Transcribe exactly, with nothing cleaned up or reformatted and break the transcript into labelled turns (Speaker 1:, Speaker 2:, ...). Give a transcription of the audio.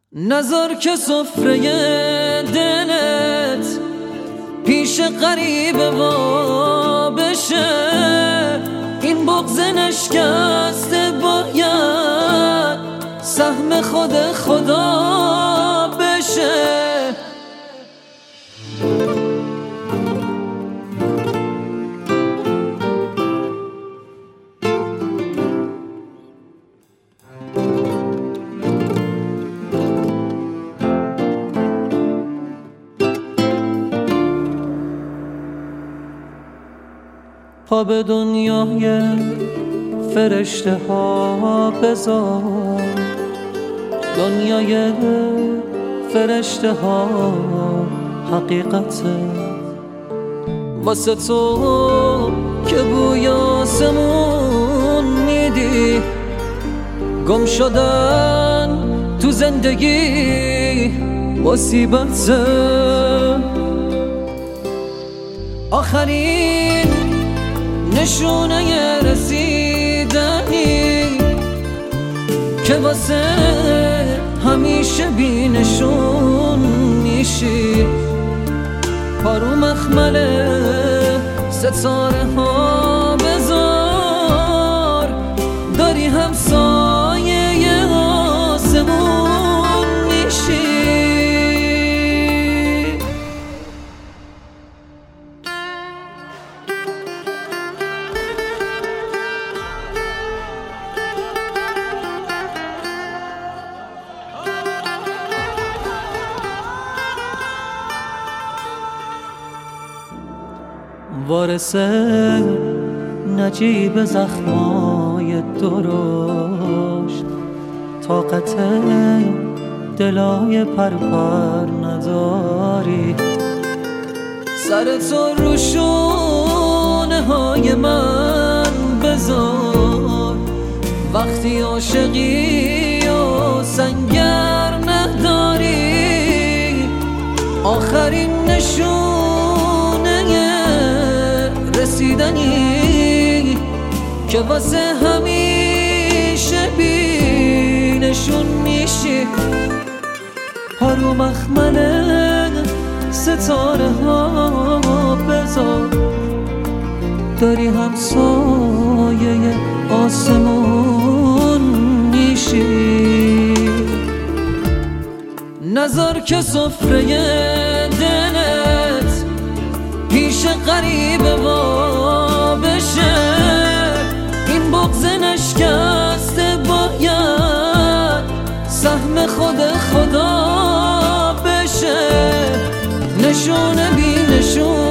Speaker 1: نذار که سفره دلت پیش غریبه وا بشه. این بغض نشکسته باید سهم خود خدا بشه. پا به دنیای فرشته ها بذار، دنیای فرشته ها حقیقته. واسه تو که بوی آسمون میدی، گم شدن تو زندگی مصیبته. آخرین نشونه رسیدنی که واسه همیشه بی نشون میشی. پارو مخمل ستاره ها بذار، داری همسایه آسمون میشی. وارث نجیب زخمای درشت، طاقت دلای پرپر نداری. سر تو رو شونه های من بذار، وقتی عاشقی و سنگر نداری. آخرین نشونه رسیدنی که واسه همیشه بی نشون میشی. پارو مخمل ستاره ها بذار، داری همسایه آسمون میشی. نذار که سفره دلت پیش غریبه وا بشه. این بغض نشکسته باید سهم خود خدا بشه. نشونه بی نشون